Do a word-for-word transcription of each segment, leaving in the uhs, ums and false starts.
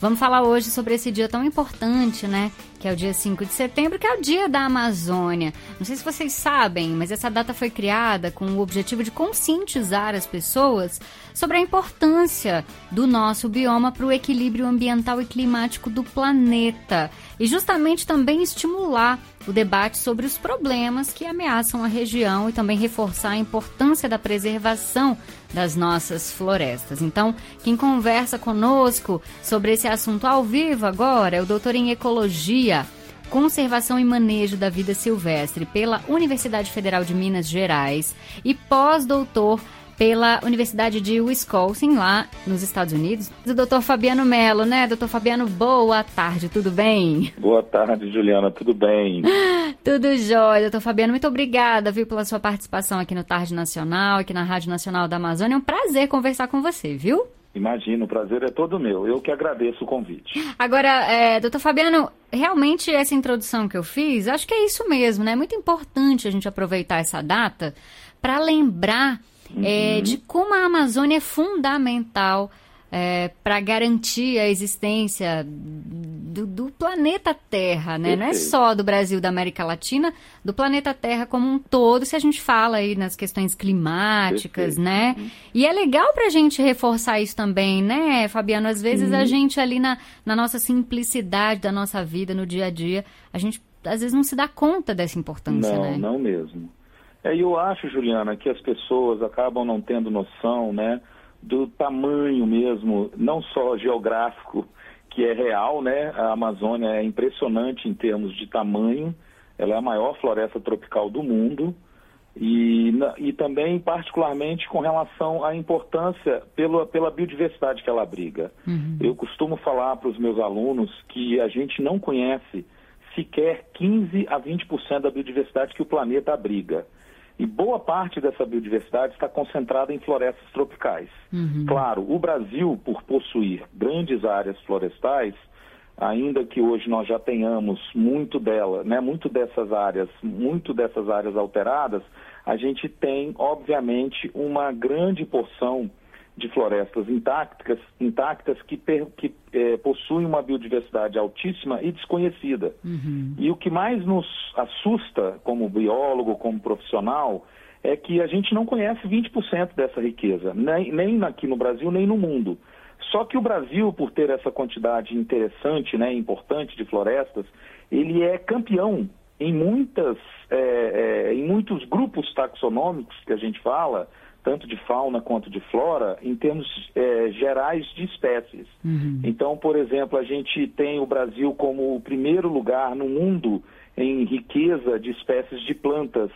Vamos falar hoje sobre esse dia tão importante, né? Que é o dia cinco de setembro, que é o Dia da Amazônia. Não sei se vocês sabem, mas essa data foi criada com o objetivo de conscientizar as pessoas sobre a importância do nosso bioma para o equilíbrio ambiental e climático do planeta. E justamente também estimular o debate sobre os problemas que ameaçam a região e também reforçar a importância da preservação das nossas florestas. Então, quem conversa conosco sobre esse assunto ao vivo agora é o doutor em Ecologia, Conservação e Manejo da Vida Silvestre pela Universidade Federal de Minas Gerais e pós-doutor pela Universidade de Wisconsin, lá nos Estados Unidos, o doutor Fabiano Mello, né? doutor Fabiano, boa tarde, tudo bem? Boa tarde, Juliana, tudo bem? Tudo jóia, doutor Fabiano, muito obrigada, viu, pela sua participação aqui no Tarde Nacional, aqui na Rádio Nacional da Amazônia, é um prazer conversar com você, viu? Imagino, o prazer é todo meu, eu que agradeço o convite. Agora, é, doutor Fabiano, realmente essa introdução que eu fiz, acho que é isso mesmo, né? É muito importante a gente aproveitar essa data para lembrar Uhum. É, de como a Amazônia é fundamental é, para garantir a existência do, do planeta Terra, né? Não é só do Brasil, da América Latina, do planeta Terra como um todo, se a gente fala aí nas questões climáticas, Perfeito. né? Uhum. E é legal para a gente reforçar isso também, né, Fabiano? Às vezes uhum. a gente ali na, na nossa simplicidade da nossa vida, no dia a dia, a gente às vezes não se dá conta dessa importância, não, né? Não, não mesmo. É, eu acho, Juliana, que as pessoas acabam não tendo noção, né, do tamanho mesmo, não só geográfico, que é real, né? A Amazônia é impressionante em termos de tamanho, ela é a maior floresta tropical do mundo e, e também, particularmente, com relação à importância pela, pela biodiversidade que ela abriga. Uhum. Eu costumo falar para os meus alunos que a gente não conhece sequer quinze a vinte por cento da biodiversidade que o planeta abriga. E boa parte dessa biodiversidade está concentrada em florestas tropicais. Uhum. Claro, o Brasil, por possuir grandes áreas florestais, ainda que hoje nós já tenhamos muito dela, né, muito dessas áreas, muito dessas áreas alteradas, a gente tem, obviamente, uma grande porção de florestas intactas, intactas que, per, que eh, possuem uma biodiversidade altíssima e desconhecida. Uhum. E o que mais nos assusta, como biólogo, como profissional, é que a gente não conhece vinte por cento dessa riqueza, nem, nem aqui no Brasil, nem no mundo. Só que o Brasil, por ter essa quantidade interessante, né, importante de florestas, ele é campeão em, muitas, eh, eh, em muitos grupos taxonômicos que a gente fala, tanto de fauna quanto de flora, em termos é, gerais de espécies. Uhum. Então, por exemplo, a gente tem o Brasil como o primeiro lugar no mundo em riqueza de espécies de plantas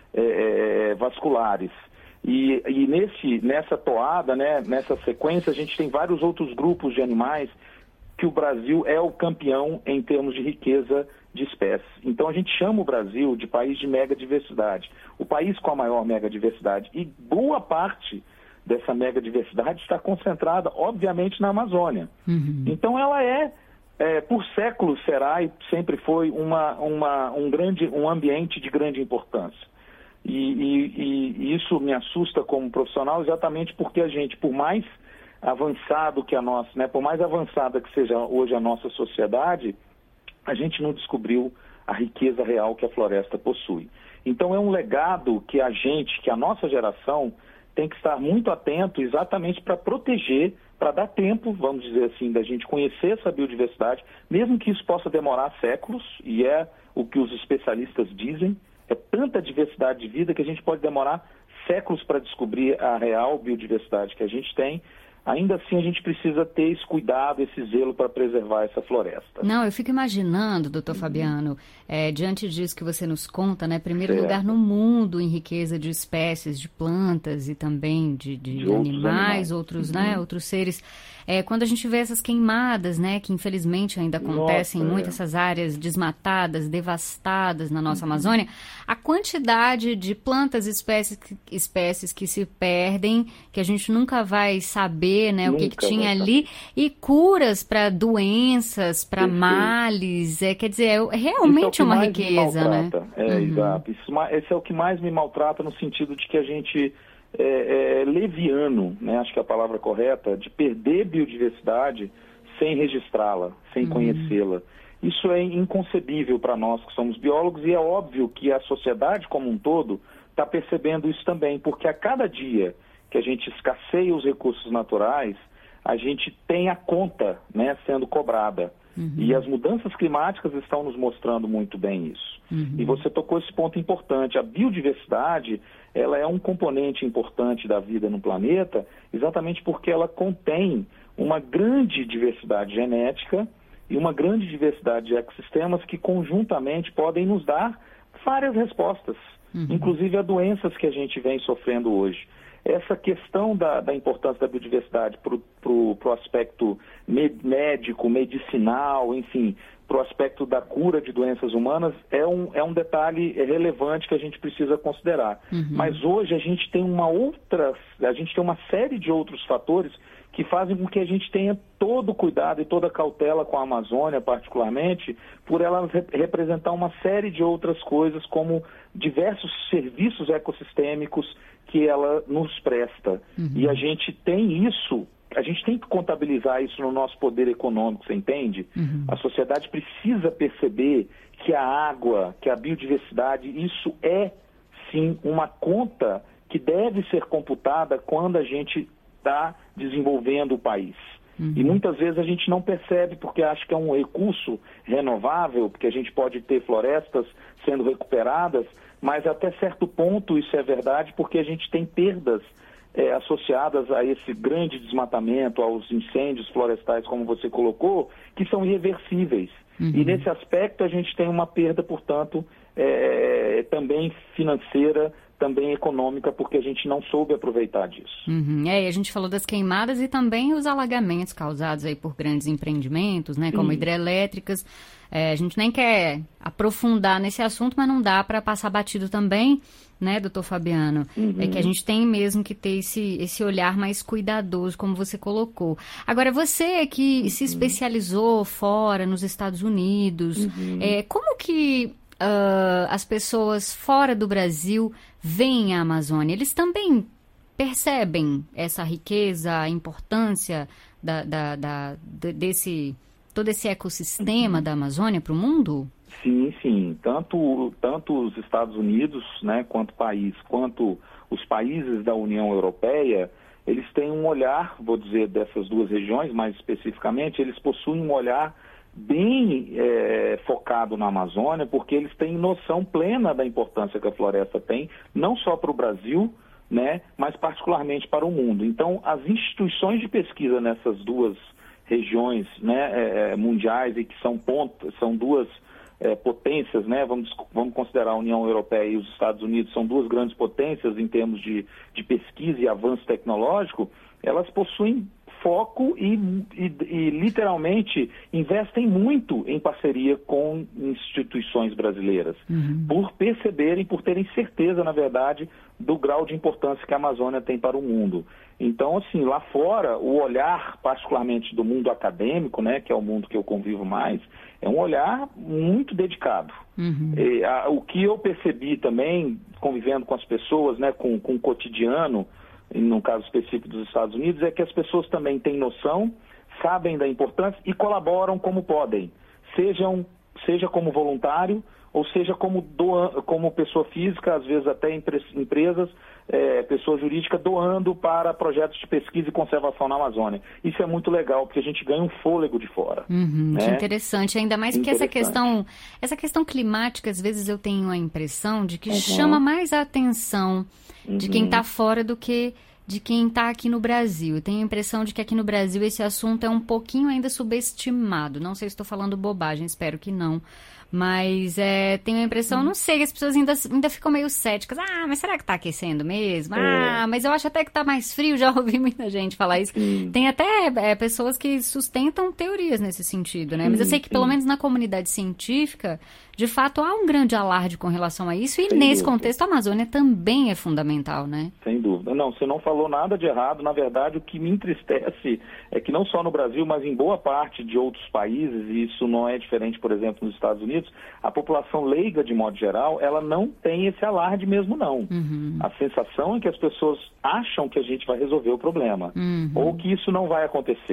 é, é, vasculares. E, e nesse, nessa toada, né, nessa sequência, a gente tem vários outros grupos de animais que o Brasil é o campeão em termos de riqueza de espécies. Então a gente chama o Brasil de país de megadiversidade, o país com a maior megadiversidade. E boa parte dessa megadiversidade está concentrada, obviamente, na Amazônia. Uhum. Então ela é, é, por séculos será e sempre foi uma, uma, um, grande, um ambiente de grande importância. E, e, e isso me assusta como profissional exatamente porque a gente, por mais avançado que a nossa, né, por mais avançada que seja hoje a nossa sociedade, a gente não descobriu a riqueza real que a floresta possui. Então é um legado que a gente, que a nossa geração, tem que estar muito atento exatamente para proteger, para dar tempo, vamos dizer assim, da gente conhecer essa biodiversidade, mesmo que isso possa demorar séculos, e é o que os especialistas dizem, é tanta diversidade de vida que a gente pode demorar séculos para descobrir a real biodiversidade que a gente tem. Ainda assim, a gente precisa ter esse cuidado, esse zelo para preservar essa floresta. Não, eu fico imaginando, doutor uhum. Fabiano, é, diante disso que você nos conta, né? Primeiro certo. lugar no mundo em riqueza de espécies, de plantas e também de, de, de animais, outros, animais. outros, uhum. né, outros seres. É, quando a gente vê essas queimadas, né, que infelizmente ainda acontecem em muitas é. essas áreas desmatadas, devastadas na nossa uhum. Amazônia, a quantidade de plantas e espécies, espécies que se perdem, que a gente nunca vai saber, né, o que, que tinha ali, e curas para doenças, para males, é, quer dizer, é realmente é uma riqueza, né? É, uhum. exato. Isso, esse é o que mais me maltrata no sentido de que a gente é, é leviano, né, acho que é a palavra correta, de perder biodiversidade sem registrá-la, sem uhum. conhecê-la. Isso é inconcebível para nós que somos biólogos e é óbvio que a sociedade como um todo está percebendo isso também, porque a cada dia que a gente escasseia os recursos naturais, a gente tem a conta, né, sendo cobrada. Uhum. E as mudanças climáticas estão nos mostrando muito bem isso. Uhum. E você tocou esse ponto importante. A biodiversidade, ela é um componente importante da vida no planeta, exatamente porque ela contém uma grande diversidade genética e uma grande diversidade de ecossistemas que conjuntamente podem nos dar várias respostas, uhum. inclusive a doenças que a gente vem sofrendo hoje. Essa questão da, da importância da biodiversidade para o aspecto médico, medicinal, enfim, para o aspecto da cura de doenças humanas, é um, é um detalhe relevante que a gente precisa considerar. Uhum. Mas hoje a gente tem uma outra, a gente tem uma série de outros fatores que fazem com que a gente tenha todo o cuidado e toda a cautela com a Amazônia, particularmente, por ela re- representar uma série de outras coisas, como diversos serviços ecossistêmicos que ela nos presta. Uhum. E a gente tem isso, a gente tem que contabilizar isso no nosso poder econômico, você entende? Uhum. A sociedade precisa perceber que a água, que a biodiversidade, isso é, sim, uma conta que deve ser computada quando a gente está desenvolvendo o país. Uhum. E muitas vezes a gente não percebe porque acha que é um recurso renovável, porque a gente pode ter florestas sendo recuperadas, mas até certo ponto isso é verdade porque a gente tem perdas é, associadas a esse grande desmatamento, aos incêndios florestais, como você colocou, que são irreversíveis. Uhum. E nesse aspecto a gente tem uma perda, portanto, é, também financeira, também econômica, porque a gente não soube aproveitar disso. Uhum. É, e a gente falou das queimadas e também os alagamentos causados aí por grandes empreendimentos, né, como Sim. hidrelétricas. É, a gente nem quer aprofundar nesse assunto, mas não dá para passar batido também, né, doutor Fabiano? Uhum. É que a gente tem mesmo que ter esse, esse olhar mais cuidadoso, como você colocou. Agora, você que uhum. se especializou fora, nos Estados Unidos, uhum. é, como que Uh, as pessoas fora do Brasil veem a Amazônia? Eles também percebem essa riqueza, a importância da, da, da, desse, todo esse ecossistema uhum. da Amazônia para o mundo? Sim, sim. Tanto, tanto os Estados Unidos, né, quanto país, quanto os países da União Europeia, eles têm um olhar, vou dizer, dessas duas regiões, mais especificamente, eles possuem um olhar bem é, focado na Amazônia, porque eles têm noção plena da importância que a floresta tem, não só para o Brasil, né, mas particularmente para o mundo. Então, as instituições de pesquisa nessas duas regiões, né, é, mundiais, e que são, pontos, são duas é, potências, né, vamos, vamos considerar a União Europeia e os Estados Unidos, são duas grandes potências em termos de, de pesquisa e avanço tecnológico, elas possuem foco e, e, e literalmente investem muito em parceria com instituições brasileiras, uhum. por perceberem, por terem certeza, na verdade, do grau de importância que a Amazônia tem para o mundo. Então, assim, lá fora, o olhar, particularmente do mundo acadêmico, né, que é o mundo que eu convivo mais, é um olhar muito dedicado. Uhum. E, a, o que eu percebi também, convivendo com as pessoas, né, com, com o cotidiano, no caso específico dos Estados Unidos, é que as pessoas também têm noção, sabem da importância e colaboram como podem, sejam, seja como voluntário ou seja como, doa, como pessoa física, às vezes até empresas, é, pessoa jurídica, doando para projetos de pesquisa e conservação na Amazônia. Isso é muito legal, porque a gente ganha um fôlego de fora. Uhum, né? Que interessante, ainda mais que essa questão, essa questão climática, às vezes eu tenho a impressão de que uhum. chama mais a atenção de quem está fora do que de quem está aqui no Brasil. Eu tenho a impressão de que aqui no Brasil esse assunto é um pouquinho ainda subestimado. Não sei se estou falando bobagem, espero que não. Mas é, tenho a impressão, não sei, as pessoas ainda, ainda ficam meio céticas. Ah, mas será que está aquecendo mesmo? Ah, mas eu acho até que está mais frio. Já ouvi muita gente falar isso. Sim. Tem até é, pessoas que sustentam teorias nesse sentido, né? Sim, mas eu sei que sim. pelo menos na comunidade científica, de fato, há um grande alarde com relação a isso. E Sem nesse dúvida. contexto, a Amazônia também é fundamental, né? Sem dúvida. Não, você não falou nada de errado. Na verdade, o que me entristece é que não só no Brasil, mas em boa parte de outros países, e isso não é diferente, por exemplo, nos Estados Unidos, a população leiga, de modo geral, ela não tem esse alarde mesmo, não. Uhum. A sensação é que as pessoas acham que a gente vai resolver o problema, uhum. ou que isso não vai acontecer.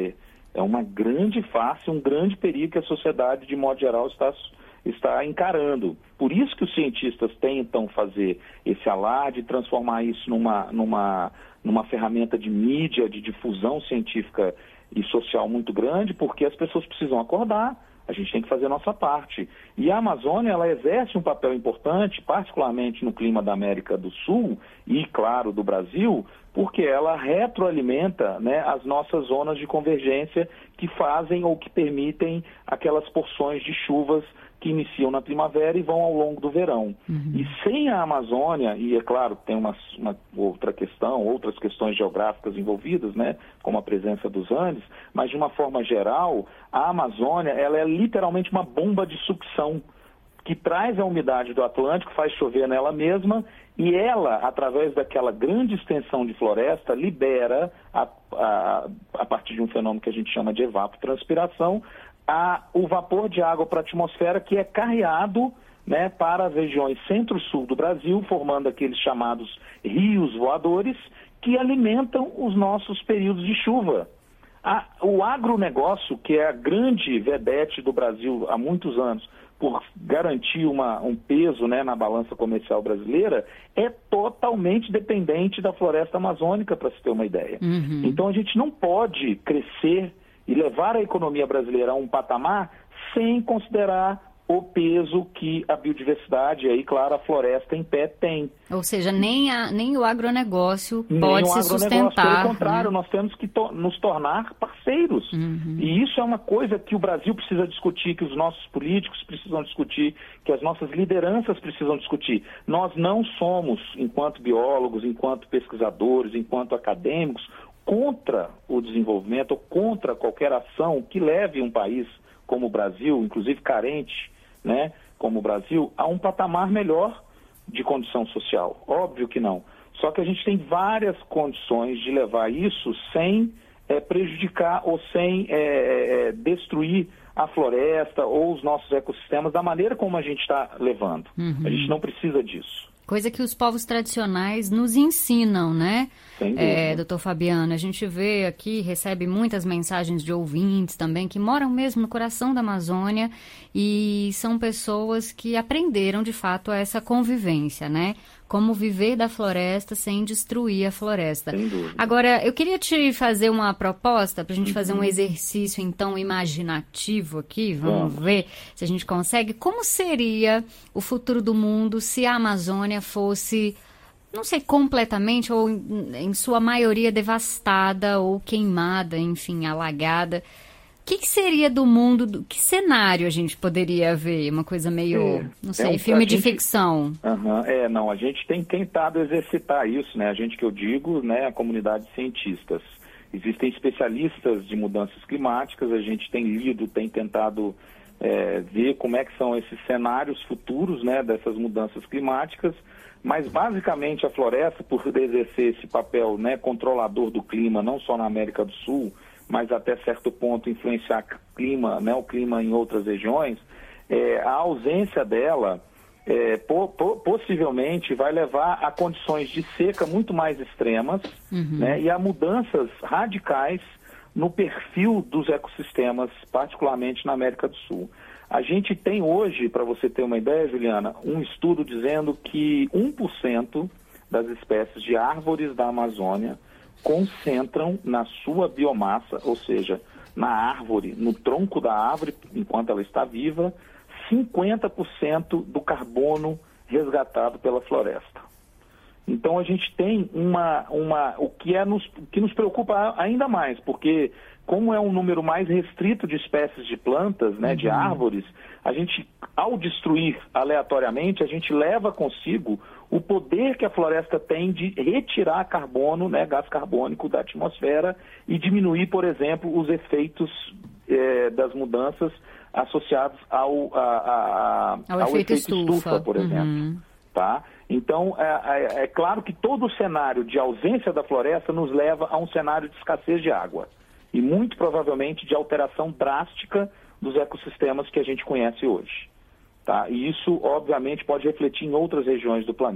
É uma grande face, um grande perigo que a sociedade, de modo geral, está, está encarando. Por isso que os cientistas tentam fazer esse alarde, transformar isso numa, numa, numa ferramenta de mídia, de difusão científica e social muito grande, porque as pessoas precisam acordar. A gente tem que fazer a nossa parte. E a Amazônia, ela exerce um papel importante, particularmente no clima da América do Sul e, claro, do Brasil, porque ela retroalimenta, né, as nossas zonas de convergência que fazem ou que permitem aquelas porções de chuvas que iniciam na primavera e vão ao longo do verão. Uhum. E sem a Amazônia, e é claro, tem uma, uma outra questão, outras questões geográficas envolvidas, né, como a presença dos Andes, mas de uma forma geral, a Amazônia, ela é literalmente uma bomba de sucção que traz a umidade do Atlântico, faz chover nela mesma, e ela, através daquela grande extensão de floresta, libera, a, a, a partir de um fenômeno que a gente chama de evapotranspiração, A, o vapor de água para a atmosfera, que é carreado, né, para as regiões centro-sul do Brasil, formando aqueles chamados rios voadores, que alimentam os nossos períodos de chuva. A, o agronegócio, que é a grande vedete do Brasil há muitos anos, por garantir uma, um peso, né, na balança comercial brasileira, é totalmente dependente da floresta amazônica, para se ter uma ideia. Uhum. Então a gente não pode crescer e levar a economia brasileira a um patamar sem considerar o peso que a biodiversidade, e aí, claro, a floresta em pé tem. Ou seja, nem, a, nem o agronegócio nem pode o se agronegócio, sustentar. Pelo contrário, né? Nós temos que to- nos tornar parceiros. Uhum. E isso é uma coisa que o Brasil precisa discutir, que os nossos políticos precisam discutir, que as nossas lideranças precisam discutir. Nós não somos, enquanto biólogos, enquanto pesquisadores, enquanto acadêmicos, contra o desenvolvimento ou contra qualquer ação que leve um país como o Brasil, inclusive carente, né, como o Brasil, a um patamar melhor de condição social. Óbvio que não. Só que a gente tem várias condições de levar isso sem é, prejudicar ou sem é, é, destruir a floresta ou os nossos ecossistemas da maneira como a gente está levando. Uhum. A gente não precisa disso. Coisa que os povos tradicionais nos ensinam, né? É, doutor Fabiano, a gente vê aqui, recebe muitas mensagens de ouvintes também, que moram mesmo no coração da Amazônia e são pessoas que aprenderam, de fato, essa convivência, né? Como viver da floresta sem destruir a floresta. Agora, eu queria te fazer uma proposta para a gente uhum. fazer um exercício, então, imaginativo aqui. Vamos uhum. ver se a gente consegue. Como seria o futuro do mundo se a Amazônia fosse, não sei, completamente ou em, em sua maioria devastada ou queimada, enfim, alagada? O que, que seria do mundo, do, que cenário a gente poderia ver? Uma coisa meio, é, não sei, é um, filme de gente, ficção. Uh-huh, é, não, a gente tem tentado exercitar isso, né? A gente que eu digo, né, a comunidade de cientistas. Existem especialistas de mudanças climáticas, a gente tem lido, tem tentado é, ver como é que são esses cenários futuros, né, dessas mudanças climáticas, mas basicamente a floresta, por exercer esse papel, né, controlador do clima, não só na América do Sul, mas até certo ponto influenciar clima, né, o clima em outras regiões, é, a ausência dela é, po, po, possivelmente vai levar a condições de seca muito mais extremas, uhum. né, e a mudanças radicais no perfil dos ecossistemas, particularmente na América do Sul. A gente tem hoje, para você ter uma ideia, Juliana, um estudo dizendo que um por cento das espécies de árvores da Amazônia concentram na sua biomassa, ou seja, na árvore, no tronco da árvore, enquanto ela está viva, cinquenta por cento do carbono resgatado pela floresta. Então a gente tem uma, uma o que, é nos, que nos preocupa ainda mais, porque como é um número mais restrito de espécies de plantas, né, uhum. de árvores, a gente, ao destruir aleatoriamente, a gente leva consigo o poder que a floresta tem de retirar carbono, né, gás carbônico da atmosfera e diminuir, por exemplo, os efeitos eh, das mudanças associados ao, a, a, ao, ao efeito, efeito estufa. estufa, por exemplo. Uhum. Tá? Então, é, é, é claro que todo o cenário de ausência da floresta nos leva a um cenário de escassez de água e muito provavelmente de alteração drástica dos ecossistemas que a gente conhece hoje. Tá? E isso, obviamente, pode refletir em outras regiões do planeta.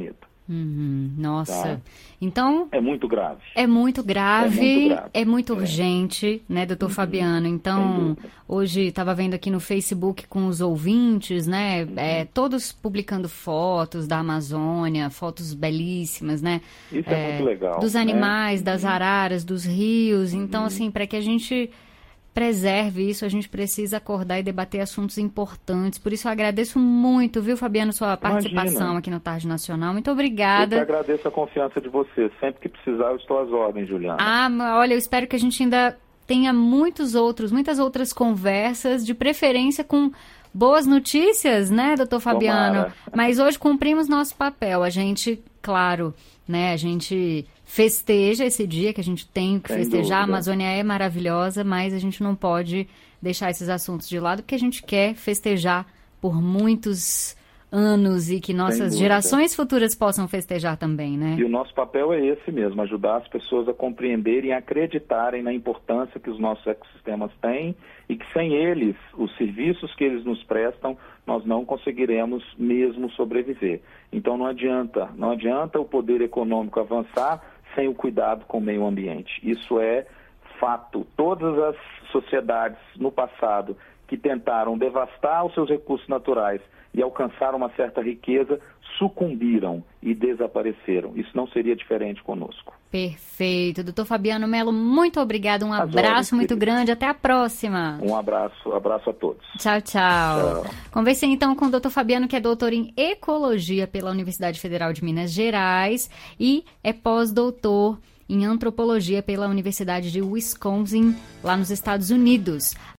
Uhum, nossa, tá? Então... É muito grave. É muito grave, é muito, grave. É muito é. urgente, né, doutor uhum. Fabiano? Então, hoje estava vendo aqui no Facebook com os ouvintes, né, uhum. é, todos publicando fotos da Amazônia, fotos belíssimas, né? Isso é, é muito legal. Dos animais, né? das uhum. araras, dos rios. Então, uhum. assim, para que a gente... preserve isso, a gente precisa acordar e debater assuntos importantes. Por isso eu agradeço muito, viu, Fabiano, sua participação Imagina. aqui no Tarde Nacional. Muito obrigada. Eu que agradeço a confiança de você. Sempre que precisar, eu estou às ordens, Juliana. Ah, olha, eu espero que a gente ainda tenha muitos outros, muitas outras conversas, de preferência com boas notícias, né, doutor Fabiano? Tomara. Mas hoje cumprimos nosso papel. A gente, claro, né, a gente... festeja esse dia que a gente tem que Sem festejar. dúvida. A Amazônia é maravilhosa, mas a gente não pode deixar esses assuntos de lado, porque a gente quer festejar por muitos anos e que nossas gerações futuras possam festejar também, né? E o nosso papel é esse mesmo, ajudar as pessoas a compreenderem e acreditarem na importância que os nossos ecossistemas têm e que sem eles, os serviços que eles nos prestam, nós não conseguiremos mesmo sobreviver. Então não adianta, não adianta o poder econômico avançar sem o cuidado com o meio ambiente. Isso é fato. Todas as sociedades no passado que tentaram devastar os seus recursos naturais e alcançaram uma certa riqueza, sucumbiram e desapareceram. Isso não seria diferente conosco. Perfeito. doutor Fabiano Mello, muito obrigado. Um abraço ordens, muito querido. grande. Até a próxima. Um abraço. Abraço a todos. Tchau, tchau. tchau. Conversei então com o doutor Fabiano, que é doutor em Ecologia pela Universidade Federal de Minas Gerais e é pós-doutor em Antropologia pela Universidade de Wisconsin, lá nos Estados Unidos.